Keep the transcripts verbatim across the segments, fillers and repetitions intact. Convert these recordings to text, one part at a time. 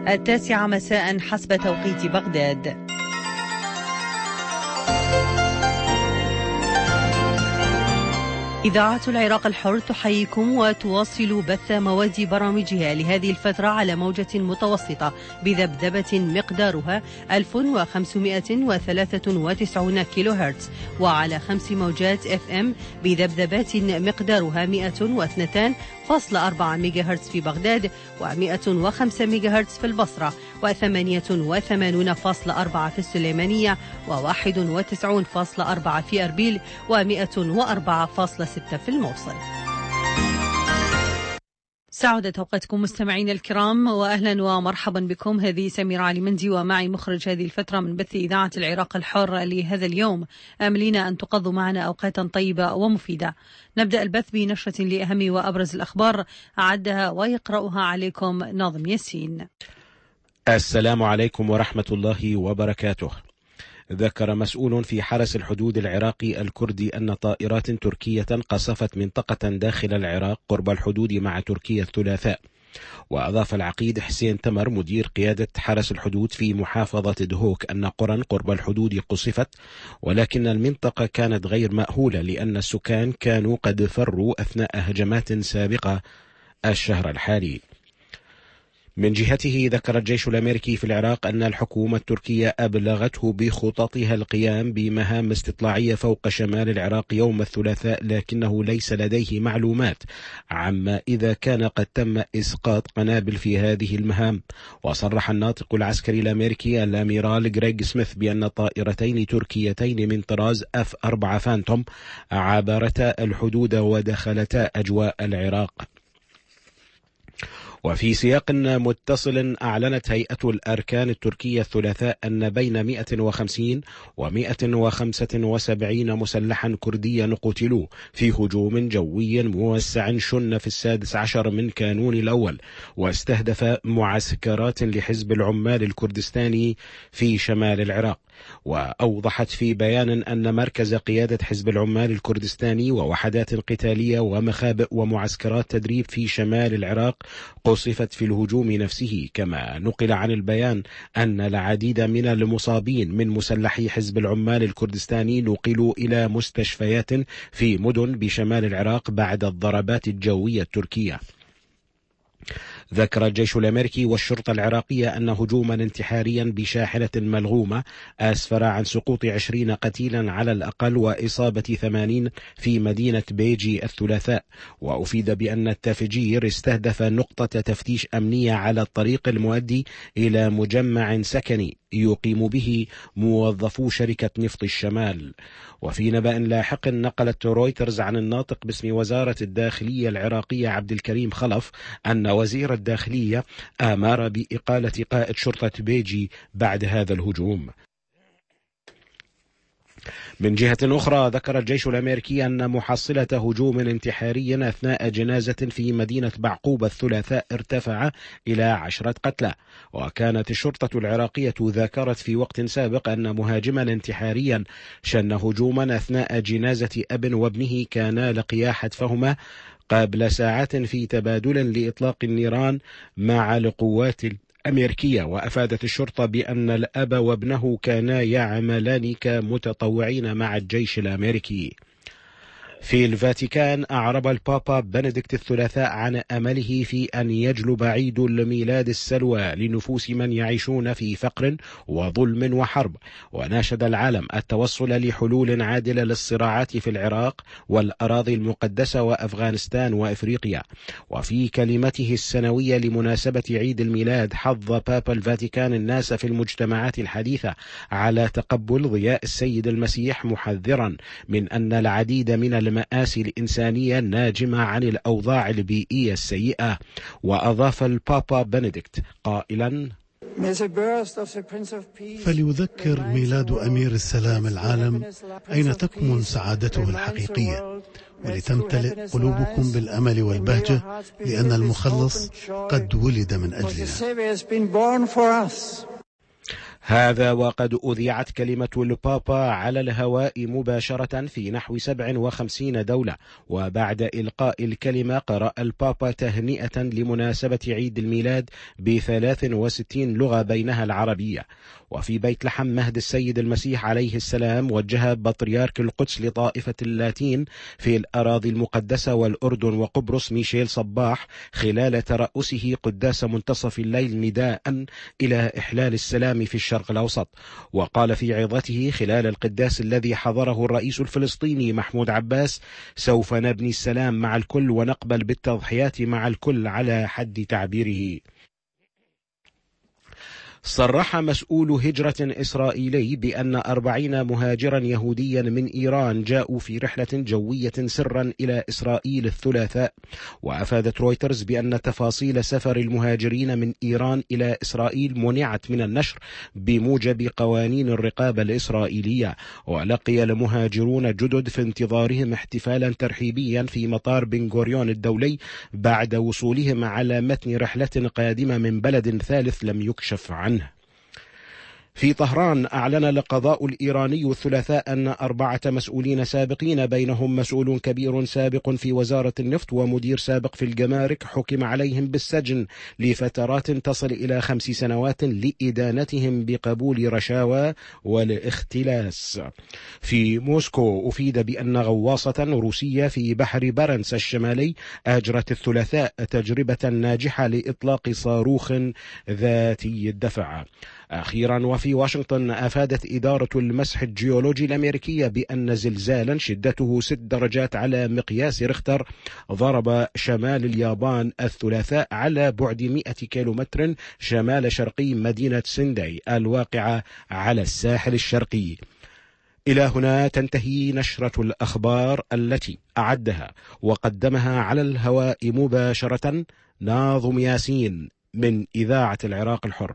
التاسعة مساء حسب توقيت بغداد. إذاعة العراق الحر تحييكم وتواصل بث مواد برامجها لهذه الفترة على موجة متوسطة بذبذبة مقدارها ألف وخمسمائة وثلاثة وتسعين كيلو هرتز، وعلى خمس موجات اف ام بذبذبات مقدارها مئة واثنين فاصلة أربعة ميجا هرتز في بغداد، ومئة وخمسة ميجا هرتز في البصرة، وثمانية وثمانين فاصلة أربعة في السليمانية، وواحد وتسعين فاصلة أربعة في أربيل، ومئة وأربعة فاصلة ستة في الموصل. سعادة أوقاتكم مستمعين الكرام، وأهلا ومرحبا بكم. هذه سميرة علي مندي ومعي مخرج هذه الفترة من بث إذاعة العراق الحر لهذا اليوم، آملين أن تقضوا معنا أوقاتا طيبة ومفيدة. نبدأ البث بنشرة لأهم وأبرز الأخبار أعدها ويقرأها عليكم ناظم ياسين. السلام عليكم ورحمة الله وبركاته. ذكر مسؤول في حرس الحدود العراقي الكردي أن طائرات تركية قصفت منطقة داخل العراق قرب الحدود مع تركيا الثلاثاء. وأضاف العقيد حسين تمر مدير قيادة حرس الحدود في محافظة دهوك أن قرى قرب الحدود قصفت، ولكن المنطقة كانت غير مأهولة لأن السكان كانوا قد فروا أثناء هجمات سابقة الشهر الحالي. من جهته ذكر الجيش الأمريكي في العراق أن الحكومة التركية أبلغته بخططها القيام بمهام استطلاعية فوق شمال العراق يوم الثلاثاء، لكنه ليس لديه معلومات عما إذا كان قد تم إسقاط قنابل في هذه المهام. وصرح الناطق العسكري الأمريكي الأميرال غريغ سميث بأن طائرتين تركيتين من طراز اف أربعة فانتوم عابرتا الحدود ودخلتا أجواء العراق. وفي سياق متصل أعلنت هيئة الأركان التركية الثلاثاء أن بين مئة وخمسين ومئة وخمسة وسبعين مسلحا كرديا قتلوا في هجوم جوي موسع شن في السادس عشر من كانون الأول، واستهدف معسكرات لحزب العمال الكردستاني في شمال العراق. وأوضحت في بيان أن مركز قيادة حزب العمال الكردستاني ووحدات قتالية ومخابئ ومعسكرات تدريب في شمال العراق قصفت في الهجوم نفسه. كما نقل عن البيان أن العديد من المصابين من مسلحي حزب العمال الكردستاني نقلوا إلى مستشفيات في مدن بشمال العراق بعد الضربات الجوية التركية. ذكر الجيش الأمريكي والشرطة العراقية أن هجوما انتحاريا بشاحنة ملغومة أسفر عن سقوط عشرين قتيلا على الأقل وإصابة ثمانين في مدينة بيجي الثلاثاء. وأفيد بأن التفجير استهدف نقطة تفتيش أمنية على الطريق المؤدي إلى مجمع سكني يقيم به موظفو شركة نفط الشمال. وفي نبأ لاحق نقلت رويترز عن الناطق باسم وزارة الداخلية العراقية عبد الكريم خلف أن وزير الداخلية أمر بإقالة قائد شرطة بيجي بعد هذا الهجوم. من جهة أخرى ذكر الجيش الأمريكي أن محصلة هجوم انتحاري أثناء جنازة في مدينة بعقوبة الثلاثاء ارتفع إلى عشرة قتلى. وكانت الشرطة العراقية ذكرت في وقت سابق أن مهاجما انتحاريا شن هجوما أثناء جنازة أب وابنه كانا لقيا حتفهما قبل ساعات في تبادل لإطلاق النيران مع القوات أمريكية. وأفادت الشرطة بأن الأب وابنه كانا يعملان كمتطوعين مع الجيش الأمريكي. في الفاتيكان أعرب البابا بنديكت الثلاثاء عن أمله في أن يجلب عيد الميلاد السلوى لنفوس من يعيشون في فقر وظلم وحرب، وناشد العالم التوصل لحلول عادلة للصراعات في العراق والأراضي المقدسة وأفغانستان وإفريقيا. وفي كلمته السنوية لمناسبة عيد الميلاد حض بابا الفاتيكان الناس في المجتمعات الحديثة على تقبل ضياء السيد المسيح، محذرا من أن العديد من المآسي الإنسانية ناجمة عن الأوضاع البيئية السيئة. وأضاف البابا بنديكت قائلا: فليذكر ميلاد أمير السلام العالم أين تكمن سعادته الحقيقية، ولتمتلئ قلوبكم بالأمل والبهجة، لأن المخلص قد ولد من أجلنا. هذا وقد أذيعت كلمة البابا على الهواء مباشرة في نحو سبع وخمسين دولة. وبعد إلقاء الكلمة قرأ البابا تهنئة لمناسبة عيد الميلاد بثلاث وستين لغة بينها العربية. وفي بيت لحم مهد السيد المسيح عليه السلام وجه بطريرك القدس لطائفة اللاتين في الأراضي المقدسة والأردن وقبرص ميشيل صباح خلال ترأسه قداس منتصف الليل نداء إلى إحلال السلام في الشرق الأوسط. وقال في عظته خلال القداس الذي حضره الرئيس الفلسطيني محمود عباس: سوف نبني السلام مع الكل ونقبل بالتضحيات مع الكل على حد تعبيره. صرح مسؤول هجرة إسرائيلي بأن أربعين مهاجرا يهوديا من إيران جاءوا في رحلة جوية سرا إلى إسرائيل الثلاثاء. وأفادت رويترز بأن تفاصيل سفر المهاجرين من إيران إلى إسرائيل منعت من النشر بموجب قوانين الرقابة الإسرائيلية. ولقي المهاجرون جدد في انتظارهم احتفالا ترحيبيا في مطار بن غوريون الدولي بعد وصولهم على متن رحلة قادمة من بلد ثالث لم يكشف عنه. في طهران أعلن القضاء الإيراني الثلاثاء أن أربعة مسؤولين سابقين بينهم مسؤول كبير سابق في وزارة النفط ومدير سابق في الجمارك حكم عليهم بالسجن لفترات تصل إلى خمس سنوات لإدانتهم بقبول رشاوى والاختلاس. في موسكو أفيد بأن غواصة روسية في بحر بارنس الشمالي أجرت الثلاثاء تجربة ناجحة لإطلاق صاروخ ذاتي الدفع. أخيرا وفي واشنطن أفادت إدارة المسح الجيولوجي الأمريكية بأن زلزالا شدته ست درجات على مقياس ريختر ضرب شمال اليابان الثلاثاء على بعد مئة كيلومتر شمال شرقي مدينة سنداي الواقعة على الساحل الشرقي. إلى هنا تنتهي نشرة الأخبار التي أعدها وقدمها على الهواء مباشرة ناظم ياسين من إذاعة العراق الحر.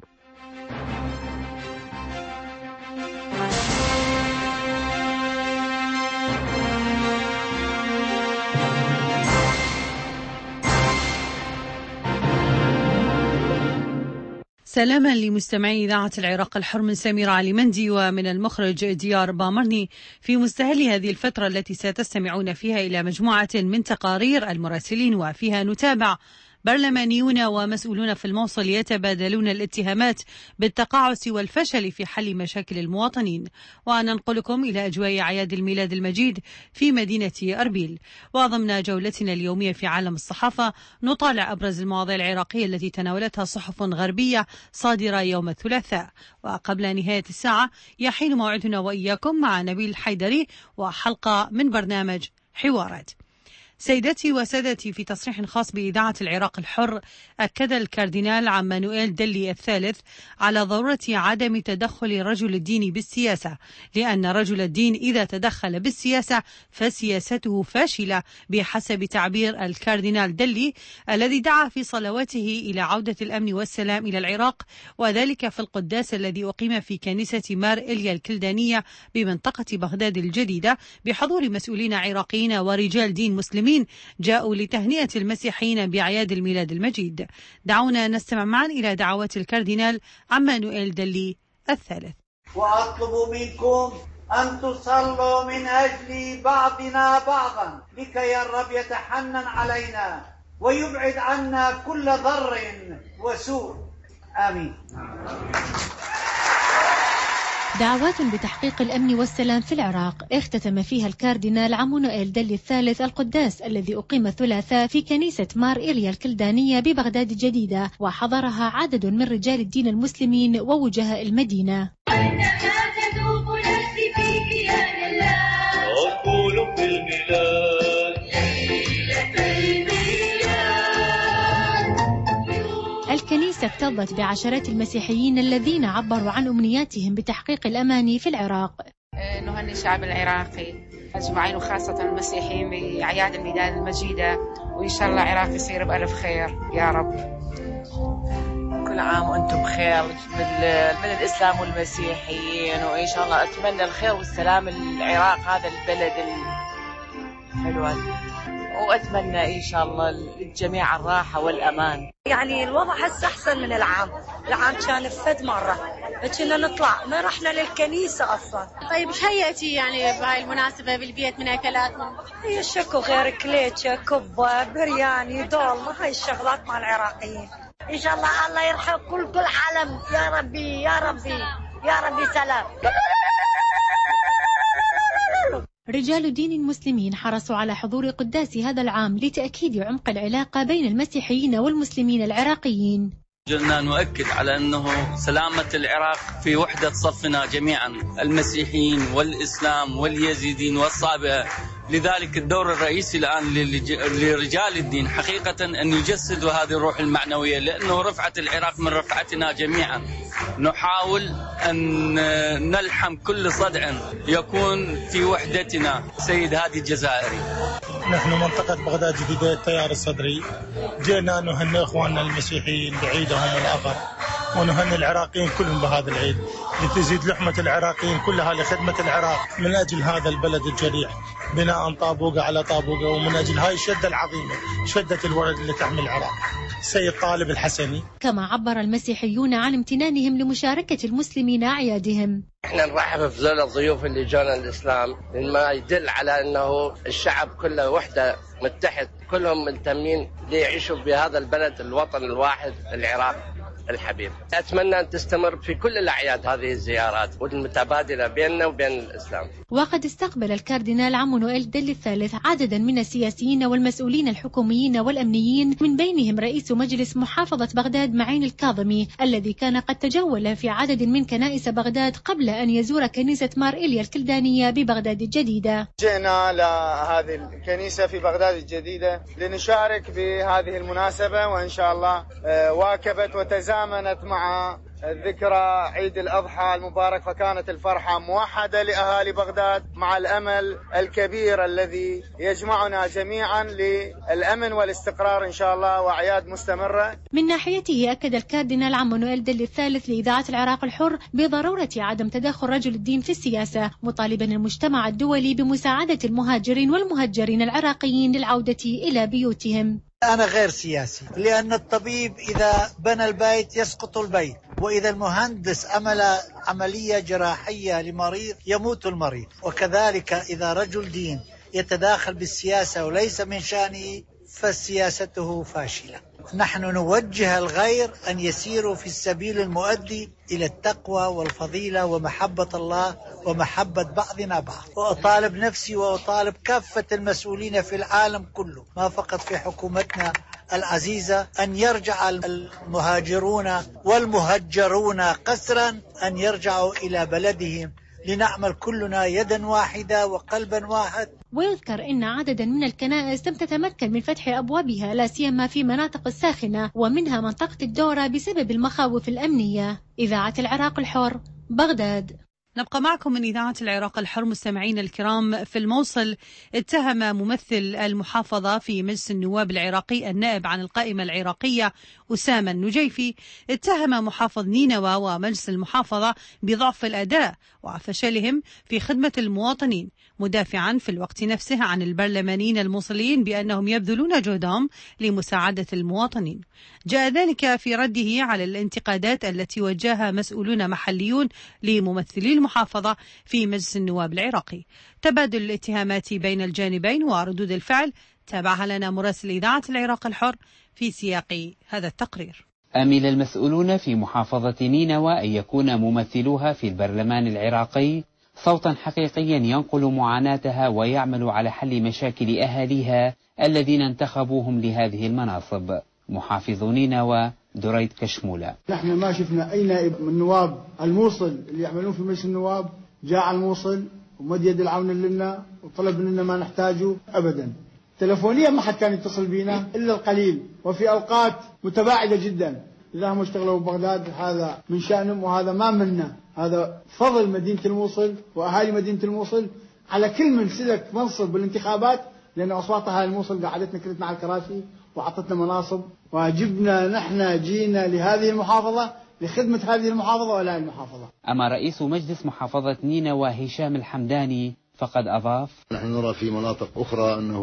سلاما لمستمعي إذاعة العراق الحر من سميرة علي مندي ومن المخرج ديار بامرني في مستهل هذه الفترة التي ستستمعون فيها إلى مجموعة من تقارير المراسلين وفيها نتابع برلمانيون ومسؤولون في الموصل يتبادلون الاتهامات بالتقاعس والفشل في حل مشاكل المواطنين. وننقلكم إلى أجواء أعياد الميلاد المجيد في مدينة أربيل. وضمن جولتنا اليومية في عالم الصحافة نطالع أبرز المواضيع العراقية التي تناولتها صحف غربية صادرة يوم الثلاثاء. وقبل نهاية الساعة يحين موعدنا وإياكم مع نبيل الحيدري وحلقة من برنامج حوارات. سيدتي وسادتي، في تصريح خاص بإذاعة العراق الحر أكد الكاردينال عمانوئيل دلي الثالث على ضرورة عدم تدخل رجل الدين بالسياسة، لأن رجل الدين إذا تدخل بالسياسة فسياسته فاشلة بحسب تعبير الكاردينال دلي الذي دعا في صلواته إلى عودة الأمن والسلام إلى العراق، وذلك في القداس الذي أقيم في كنيسة مار إليا الكلدانية بمنطقة بغداد الجديدة بحضور مسؤولين عراقيين ورجال دين مسلمين جاءوا لتهنئة المسيحيين بأعياد الميلاد المجيد. دعونا نستمع معا إلى دعوات الكاردينال عمانوئيل دلي الثالث. وأطلب منكم أن تصلوا من أجل بعضنا بعضا لكي الرب يتحنن علينا ويبعد عنا كل ضر وسوء. آمين. دعوات بتحقيق الأمن والسلام في العراق اختتم فيها الكاردينال عمانوئيل دلي الثالث القداس الذي أقيم الثلاثاء في كنيسة مار إيليا الكلدانية ببغداد الجديدة، وحضرها عدد من رجال الدين المسلمين ووجهاء المدينة. الكنيسة اكتظت بعشرات المسيحيين الذين عبروا عن أمنياتهم بتحقيق الأمان في العراق. نهني الشعب العراقي أجمعين وخاصة المسيحيين بأعياد الميلاد المجيدة، وإن شاء الله العراق يصير بألف خير يا رب. كل عام وأنتم بخير من الإسلام والمسيحيين، وإن شاء الله أتمنى الخير والسلام للعراق، هذا البلد الحلو. وأتمنى إن شاء الله للجميع الراحة والأمان. يعني الوضع هسه أحسن من العام، العام كان فد مرة كنا نطلع ما رحنا للكنيسة أصلا. طيب ايش هيئتي يعني بهاي المناسبة بالبيت من أكلات؟ هي الشكو غير كليتشة كبة برياني دولمة، هاي الشغلات مع العراقيين. إن شاء الله الله يرحم كل كل عالم يا ربي يا ربي يا ربي سلام. رجال الدين المسلمين حرصوا على حضور قداس هذا العام لتأكيد عمق العلاقة بين المسيحيين والمسلمين العراقيين. جلنا نؤكد على أنه سلامة العراق في وحدة صفنا جميعا، المسيحيين والإسلام واليزيدين والصابئة. لذلك الدور الرئيسي الآن لرجال الدين حقيقة أن يجسدوا هذه الروح المعنوية، لأنه رفعة العراق من رفعتنا جميعا. نحاول أن نلحم كل صدع يكون في وحدتنا. سيد هادي الجزائري. نحن منطقة بغداد جديدة التيار الصدري جينا نهنئ إخواننا المسيحيين بعيدهم الآخر، ونهنئ العراقيين كلهم بهذا العيد لتزيد لحمة العراقيين كلها لخدمة العراق من أجل هذا البلد الجريح، بناء طابوقة على طابوقة، ومن أجل هاي الشدة العظيمة، شدة الورد اللي تحمل العراق. سيد طالب الحسني. كما عبر المسيحيون عن امتنانهم لمشاركة المسلمين أعيادهم. احنا نرحب بذول الضيوف اللي جانا الإسلام، مما يدل على أنه الشعب كله وحدة متحد، كلهم منتمين ليعيشوا بهذا البلد الوطن الواحد العراق الحبيب. أتمنى أن تستمر في كل الأعياد هذه الزيارات والمتبادلة بيننا وبين الإسلام. وقد استقبل الكاردينال عمو نويل ديلي الثالث عددا من السياسيين والمسؤولين الحكوميين والأمنيين، من بينهم رئيس مجلس محافظة بغداد معين الكاظمي، الذي كان قد تجول في عدد من كنائس بغداد قبل أن يزور كنيسة مار إيليا الكلدانية ببغداد الجديدة. جئنا لهذه الكنيسة في بغداد الجديدة لنشارك بهذه المناسبة، وإن شاء الله واكبت وتزامنت زامنت مع ذكرى عيد الأضحى المبارك، فكانت الفرحة موحدة لأهالي بغداد مع الأمل الكبير الذي يجمعنا جميعا للأمن والاستقرار إن شاء الله، وأعياد مستمرة. من ناحيته أكد الكاردينال عمو نويل ديلي الثالث لإذاعة العراق الحر بضرورة عدم تدخل رجل الدين في السياسة، مطالبا المجتمع الدولي بمساعدة المهاجرين والمهجرين العراقيين للعودة إلى بيوتهم. أنا غير سياسي، لأن الطبيب إذا بنى البيت يسقط البيت، وإذا المهندس عمل عملية جراحية لمريض يموت المريض، وكذلك إذا رجل دين يتداخل بالسياسة وليس من شأنه فسياسته فاشلة. نحن نوجه الغير أن يسيروا في السبيل المؤدي إلى التقوى والفضيلة ومحبة الله ومحبة بعضنا بعض. وأطالب نفسي وأطالب كافة المسؤولين في العالم كله، ما فقط في حكومتنا العزيزة، أن يرجع المهاجرون والمهجرون قسرا أن يرجعوا إلى بلدهم، لنعمل كلنا يدا واحدة وقلبا واحد. ويذكر أن عددا من الكنائس لم تتمكن من فتح أبوابها، لا سيما في مناطق الساخنة ومنها منطقة الدورة بسبب المخاوف الأمنية. إذاعة العراق الحر، بغداد. نبقى معكم من إذاعة العراق الحر مستمعين الكرام. في الموصل اتهم ممثل المحافظة في مجلس النواب العراقي النائب عن القائمة العراقية أسامة النجيفي اتهم محافظ نينوى ومجلس المحافظة بضعف الأداء وفشلهم في خدمة المواطنين، مدافعا في الوقت نفسه عن البرلمانيين الموصليين بأنهم يبذلون جهدهم لمساعدة المواطنين. جاء ذلك في رده على الانتقادات التي وجهها مسؤولون محليون لممثلي المحافظة في مجلس النواب العراقي. تبادل الاتهامات بين الجانبين وردود الفعل تابعها لنا مراسل إذاعة العراق الحر في سياق هذا التقرير. أمل المسؤولون في محافظة نينوى أن يكون ممثلوها في البرلمان العراقي صوتا حقيقيا ينقل معاناتها ويعمل على حل مشاكل أهاليها الذين انتخبوهم لهذه المناصب. محافظ نينوى دريد كشمولة. نحن ما شفنا أي نائب من النواب الموصل اللي يعملون في مجلس النواب جاء على الموصل ومد يد العون لنا وطلب مننا ما نحتاجه أبدا. تلفونيا ما حد كان يتصل بينا إلا القليل، وفي أوقات متباعدة جدا. إذا هم اشتغلوا ببغداد هذا من شأنهم وهذا ما منا، هذا فضل مدينة الموصل وأهالي مدينة الموصل على كل من سلك منصب بالانتخابات، لأن أصوات أهالي الموصل قعدتنا كلتنا على الكراسي وعطتنا مناصب، واجبنا نحن جينا لهذه المحافظة لخدمة هذه المحافظة ولا المحافظة. أما رئيس مجلس محافظة نينوى هشام الحمداني فقد أضاف: نحن نرى في مناطق أخرى أنه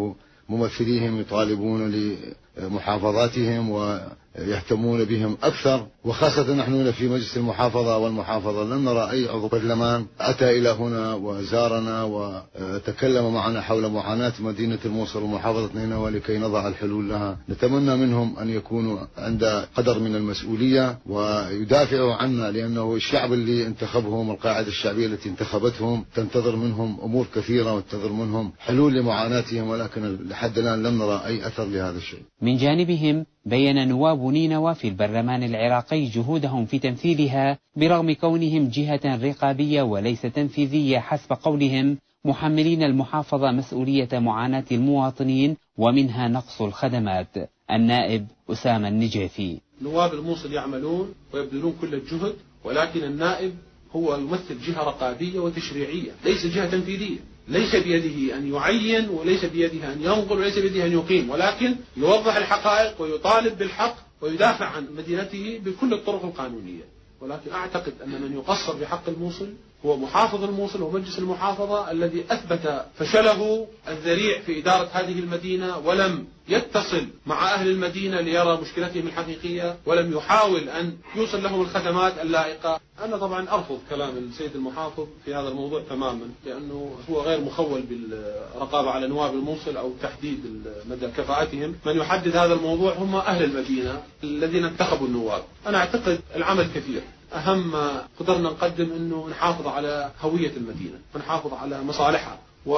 ممثليهم يطالبون لمحافظاتهم ويهتمون بهم أكثر، وخاصة نحن في مجلس المحافظة والمحافظة لم نرى أي عضو برلمان أتى إلى هنا وزارنا وتكلم معنا حول معاناة مدينة الموصل ومحافظة نينوى لكي نضع الحلول لها. نتمنى منهم أن يكونوا عند قدر من المسؤولية ويدافعوا عنا، لأنه الشعب اللي انتخبهم، القاعدة الشعبية التي انتخبتهم تنتظر منهم أمور كثيرة وتنتظر منهم حلول لمعاناتهم، ولكن لحد الآن لم نرى أي أثر لهذا الشيء. من جانبهم بيّن نواب نينوى في البرلمان العراقي جهودهم في تمثيلها برغم كونهم جهة رقابية وليس تنفيذية حسب قولهم، محملين المحافظة مسؤولية معاناة المواطنين ومنها نقص الخدمات. النائب أسامة النجيفي: نواب الموصل يعملون ويبذلون كل الجهد، ولكن النائب هو يمثل جهة رقابية وتشريعية ليس جهة تنفيذية. ليس بيده أن يعين وليس بيده أن ينقل وليس بيده أن يقيم، ولكن يوضح الحقائق ويطالب بالحق ويدافع عن مدينته بكل الطرق القانونية. ولكن أعتقد أن من يقصر بحق الموصل هو محافظ الموصل ومجلس المحافظة الذي أثبت فشله الذريع في إدارة هذه المدينة، ولم يتصل مع أهل المدينة ليرى مشكلتهم الحقيقية، ولم يحاول أن يوصل لهم الخدمات اللائقة. أنا طبعا أرفض كلام السيد المحافظ في هذا الموضوع تماما، لأنه هو غير مخول بالرقابة على نواب الموصل أو تحديد مدى كفاءتهم. من يحدد هذا الموضوع هم أهل المدينة الذين انتخبوا النواب. أنا أعتقد العمل كثير، أهم ما قدرنا نقدم أنه نحافظ على هوية المدينة ونحافظ على مصالحها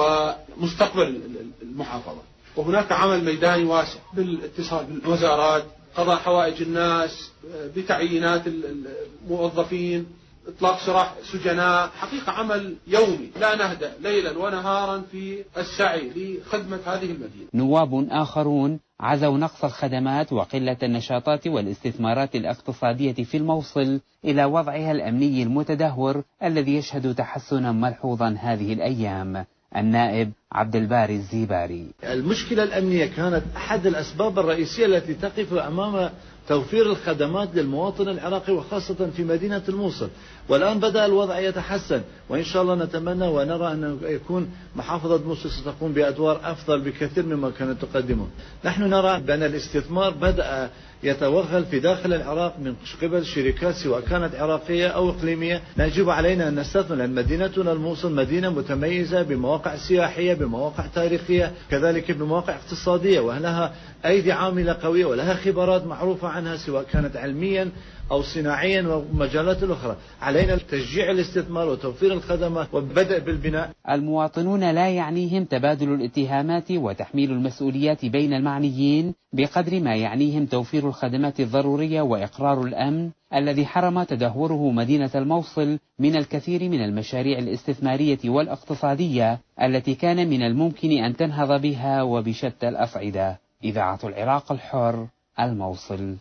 ومستقبل المحافظة، وهناك عمل ميداني واسع بالاتصال بالوزارات، قضاء حوائج الناس، بتعيينات الموظفين، إطلاق سراح سجناء. حقيقة عمل يومي لا نهدأ ليلا ونهارا في السعي لخدمة هذه المدينة. نواب آخرون عزوا نقص الخدمات وقلة النشاطات والاستثمارات الاقتصادية في الموصل إلى وضعها الأمني المتدهور الذي يشهد تحسنا ملحوظا هذه الأيام. النائب عبد الباري الزيباري: المشكلة الأمنية كانت أحد الأسباب الرئيسية التي تقف أمام توفير الخدمات للمواطن العراقي وخاصة في مدينة الموصل، والآن بدأ الوضع يتحسن، وإن شاء الله نتمنى ونرى أن يكون محافظة موصل ستقوم بأدوار أفضل بكثير مما كانت تقدمه. نحن نرى بأن الاستثمار بدأ يتوغل في داخل العراق من قبل شركات سواء كانت عراقية أو إقليمية. يجب علينا أن نستثمر، لأن مدينتنا الموصل مدينة متميزة بمواقع سياحية، بمواقع تاريخية، كذلك بمواقع اقتصادية، ولها أيدي عاملة قوية ولها خبرات معروفة عنها سواء كانت علميا أو صناعيا ومجالات الأخرى. علينا تشجيع الاستثمار وتوفير الخدمات والبدء بالبناء. المواطنون لا يعنيهم تبادل الاتهامات وتحميل المسؤوليات بين المعنيين بقدر ما يعنيهم توفير الخدمات الضرورية وإقرار الأمن الذي حرم تدهوره مدينة الموصل من الكثير من المشاريع الاستثمارية والاقتصادية التي كان من الممكن أن تنهض بها وبشتى الأصعدة. إذاعة العراق الحر، الموصل.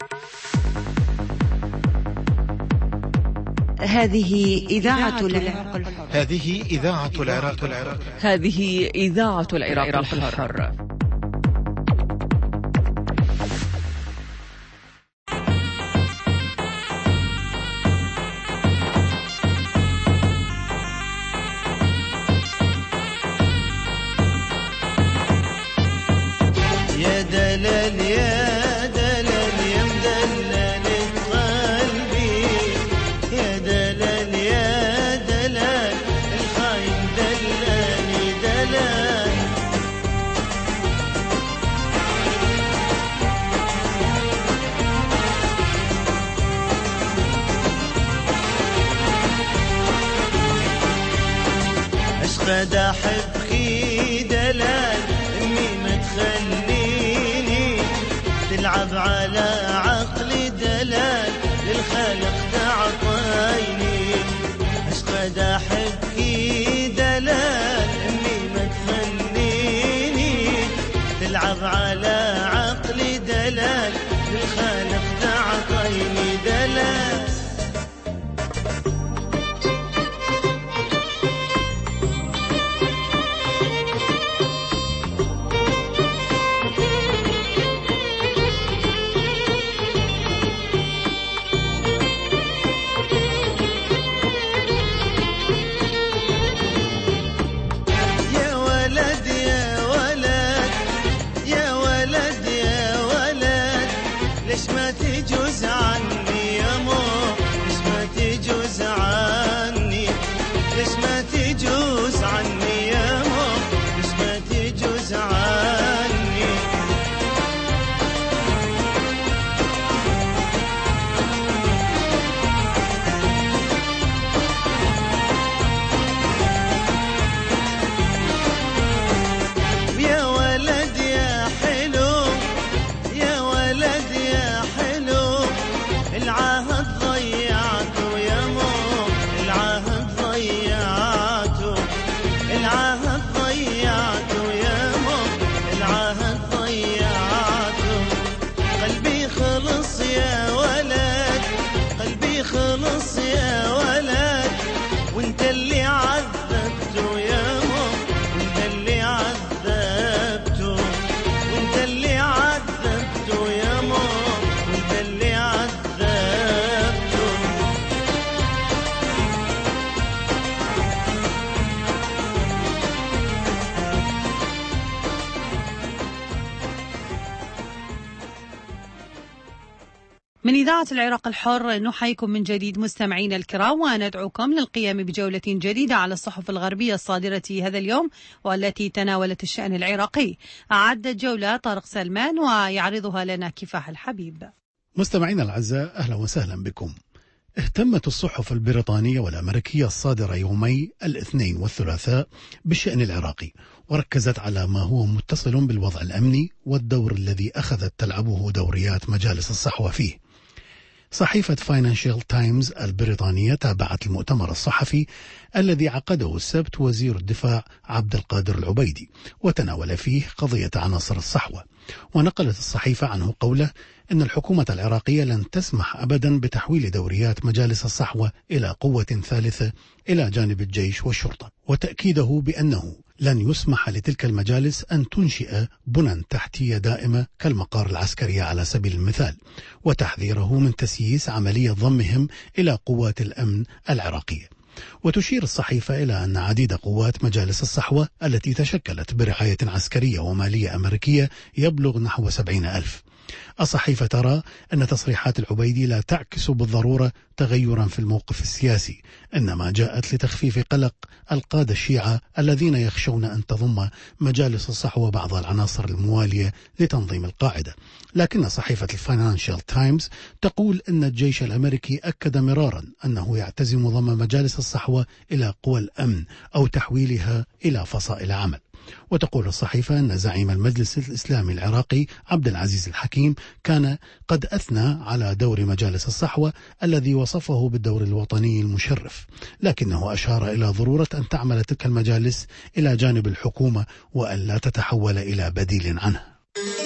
هذه إذاعة العراق الحر. هذه إذاعة العراق الحر. هذه إذاعة العراق الحر. يا دلال يا دلال يا مدلل قلبي، يا دلال يا دلال الخاين دلاني دلال. اشقد احبك دلال امي ما تخليني تلعب على عقلي دلال للخالق تعطيني. اشقد احبك دلال امي ما تخليني تلعب على عقلي دلال للخالق تعطيني دلال. من إذاعة العراق الحر نحييكم من جديد مستمعين الكرام، وندعوكم للقيام بجولة جديدة على الصحف الغربية الصادرة هذا اليوم والتي تناولت الشأن العراقي. أعد الجولة طارق سلمان ويعرضها لنا كفاح الحبيب. مستمعينا الأعزاء، أهلا وسهلا بكم. اهتمت الصحف البريطانية والأمريكية الصادرة يومي الاثنين والثلاثاء بالشأن العراقي، وركزت على ما هو متصل بالوضع الأمني والدور الذي أخذت تلعبه دوريات مجالس الصحوة فيه. صحيفة فاينانشال تايمز البريطانية تابعت المؤتمر الصحفي الذي عقده السبت وزير الدفاع عبد القادر العبيدي، وتناول فيه قضية عناصر الصحوة. ونقلت الصحيفة عنه قوله إن الحكومة العراقية لن تسمح أبدا بتحويل دوريات مجالس الصحوة إلى قوة ثالثة إلى جانب الجيش والشرطة، وتأكيده بأنه لن يسمح لتلك المجالس أن تنشئ بنى تحتية دائمة كالمقار العسكرية على سبيل المثال، وتحذيره من تسييس عملية ضمهم إلى قوات الأمن العراقية. وتشير الصحيفة إلى أن عديد قوات مجالس الصحوة التي تشكلت برعاية عسكرية ومالية أمريكية يبلغ نحو سبعين ألف. الصحيفة ترى أن تصريحات العبيدي لا تعكس بالضرورة تغيرا في الموقف السياسي، إنما جاءت لتخفيف قلق القادة الشيعة الذين يخشون أن تضم مجالس الصحوة بعض العناصر الموالية لتنظيم القاعدة. لكن صحيفة الفاينانشال تايمز تقول أن الجيش الأمريكي أكد مرارا أنه يعتزم ضم مجالس الصحوة إلى قوى الأمن أو تحويلها إلى فصائل عمل. وتقول الصحيفة أن زعيم المجلس الإسلامي العراقي عبد العزيز الحكيم كان قد أثنى على دور مجالس الصحوة الذي وصفه بالدور الوطني المشرف، لكنه أشار إلى ضرورة أن تعمل تلك المجالس إلى جانب الحكومة وأن لا تتحول إلى بديل عنها.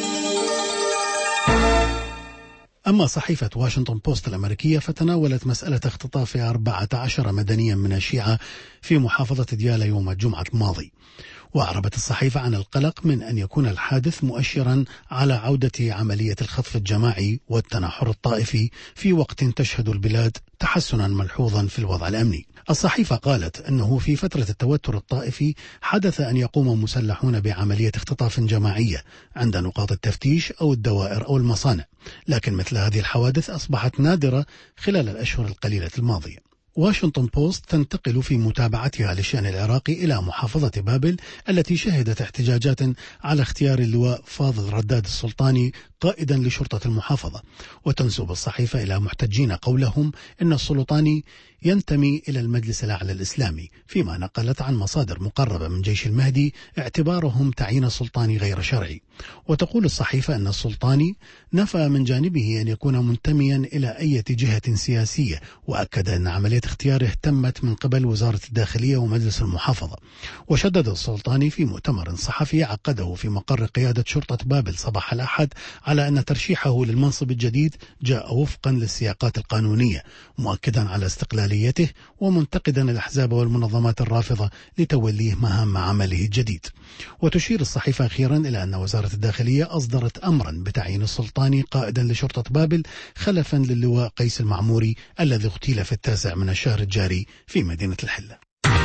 أما صحيفة واشنطن بوست الأمريكية فتناولت مسألة اختطاف أربعة عشر مدنيا من الشيعة في محافظة ديالى يوم الجمعة الماضي. وأعربت الصحيفة عن القلق من أن يكون الحادث مؤشرا على عودة عملية الخطف الجماعي والتناحر الطائفي في وقت تشهد البلاد تحسنا ملحوظا في الوضع الأمني. الصحيفة قالت أنه في فترة التوتر الطائفي حدث أن يقوم مسلحون بعملية اختطاف جماعية عند نقاط التفتيش أو الدوائر أو المصانع، لكن مثل هذه الحوادث أصبحت نادرة خلال الأشهر القليلة الماضية. واشنطن بوست تنتقل في متابعتها للشأن العراقي إلى محافظة بابل التي شهدت احتجاجات على اختيار اللواء فاضل رداد السلطاني قائدا لشرطة المحافظة. وتنسب الصحيفة إلى محتجين قولهم إن السلطاني ينتمي إلى المجلس الأعلى الإسلامي، فيما نقلت عن مصادر مقربة من جيش المهدي اعتبارهم تعيين السلطاني غير شرعي. وتقول الصحيفة أن السلطاني نفى من جانبه أن يكون منتميا إلى أي جهة سياسية، وأكد أن عملية اختياره تمت من قبل وزارة الداخلية ومجلس المحافظة. وشدد السلطاني في مؤتمر صحفي عقده في مقر قيادة شرطة بابل صباح الأحد على أن ترشيحه للمنصب الجديد جاء وفقا للسياقات القانونية، مؤكدا على استقلاليته ومنتقدا الأحزاب والمنظمات الرافضة لتوليه مهام عمله الجديد. وتشير الصحيفة أخيرا إلى أن وزارة الداخلية أصدرت أمرا بتعيين السلطاني قائدا لشرطة بابل خلفا للواء قيس المعموري الذي اغتيل في التاسع من الشهر الجاري في مدينة الحلة.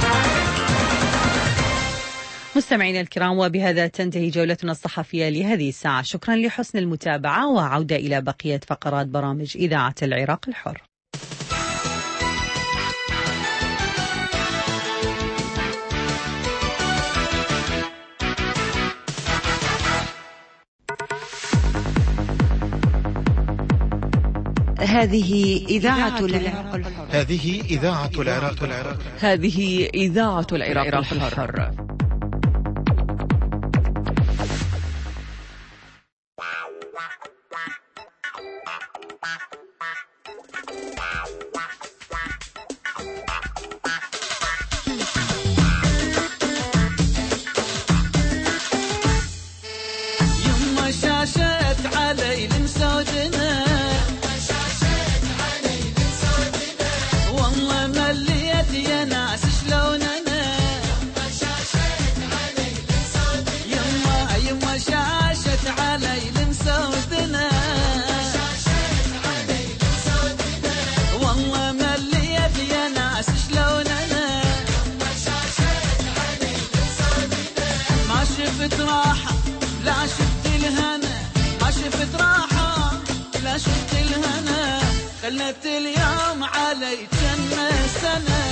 مستمعينا الكرام، وبهذا تنتهي جولتنا الصحفية لهذه الساعة. شكرا لحسن المتابعة، وعودة إلى بقية فقرات برامج إذاعة العراق الحر. هذه إذاعة العراق الحر. هذه إذاعة العراق الحر. هذه إذاعة العراق الحر. يما شاشت علي المسودنا، والله مليت يا ناس شلوننا. يما يما شاشت علي المسودنا، والله خلت اليوم علي جنة سنة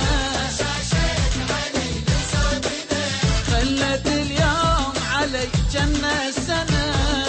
خلت اليوم علي جنة سنة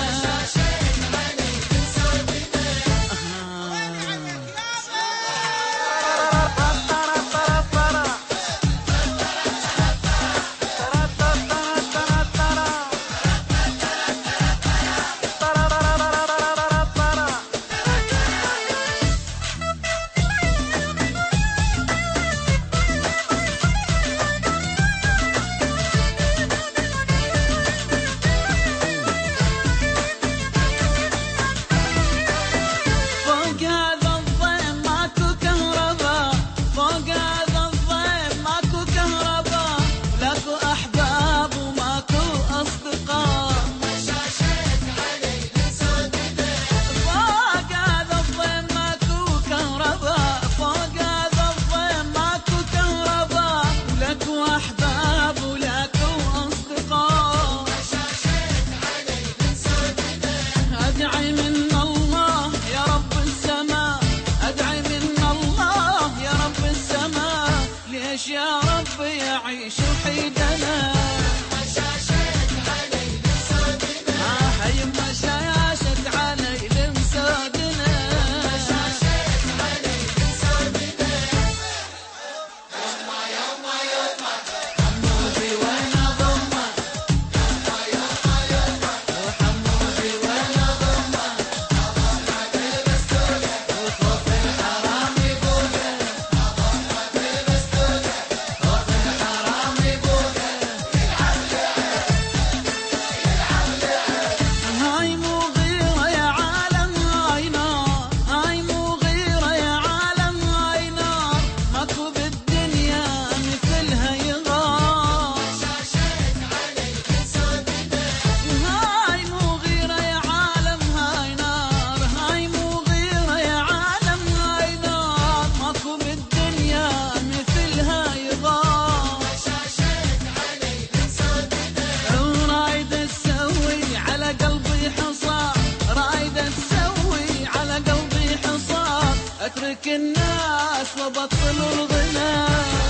يا رب يعيش وحيدنا آه يما شاشت علي لمسودنا حمودي وين ضمه وحمودي وين ضمه وخوف الحرام يبوده اترك الناس وبطل الغنى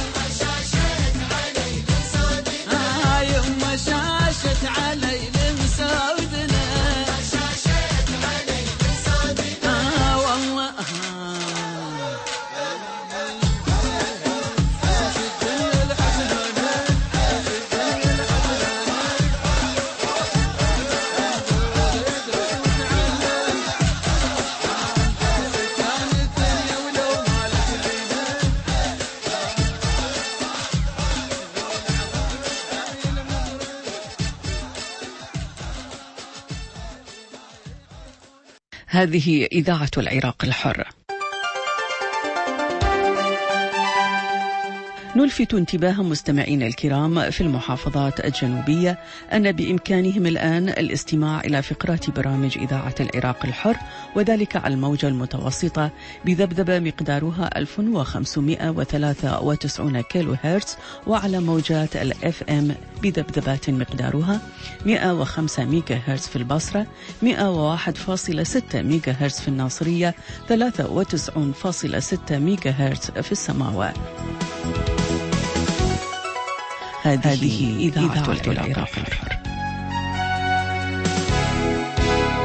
آه يما شاشت علي لمسودنا آه والله آه هذه إذاعة العراق الحر. نلفت انتباه مستمعينا الكرام في المحافظات الجنوبية أن بإمكانهم الآن الاستماع إلى فقرات برامج إذاعة العراق الحر، وذلك على الموجة المتوسطة بذبذبة مقدارها ألف وخمسمائة وثلاثة وتسعين كيلو هرتز، وعلى موجات الإف إم بذبذبات مقدارها مئة وخمسة ميجا هرتز في البصرة، مئة وواحد فاصلة ستة ميجا هرتز في الناصرية، ثلاثة وتسعين فاصلة ستة ميجا هرتز في السماوات. هذه إذاعة العراق الحر.